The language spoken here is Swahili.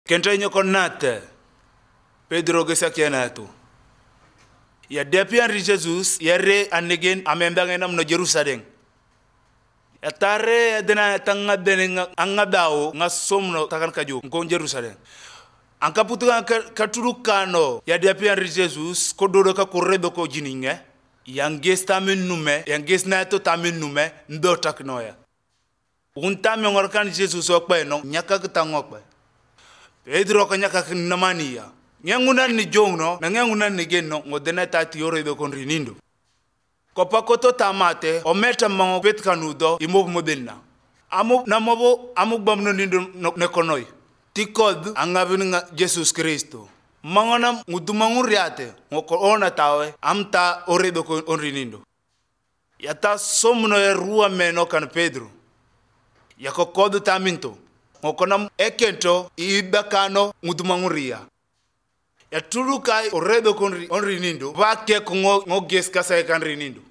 Kentenyo konate Pedro gesakianatu. Ya depian ri Jesus yare anegen amembangena mno Jerusalem. Ya tare dena tanga dene angabao ngasomno takan kaju ngon Jerusalem. Anka putuga katulukano ya depian ri Jesus kododo ka korredo ko jininge. Yang gesta men nume, yang gesna to tamen nume ndo taknoya. Unta me ngorkan Jesus okpe no nyaka kitangokpe. Pedro ka nyaka kinamania. Nyangunan ni jongno, na nyangunan ni genno ngodena tati yore do kon rinindo. Kopakoto tamate o meta mango pet kanudo imob modenna. Amu na mobo amu bamno nindo ne konoi. Tikod angabinga Jesus Kristo. Mangana ngudumanguriate ngoko ona tawe amta oredo kon onrinindo. Yata somno e rua meno kan Pedro. Yako kodu taminto. Ngokona ekento ibakano ngudumanguria. Ya tulukai oredo kon onrinindo. Vake ko ngo ges kasa kan rinindo.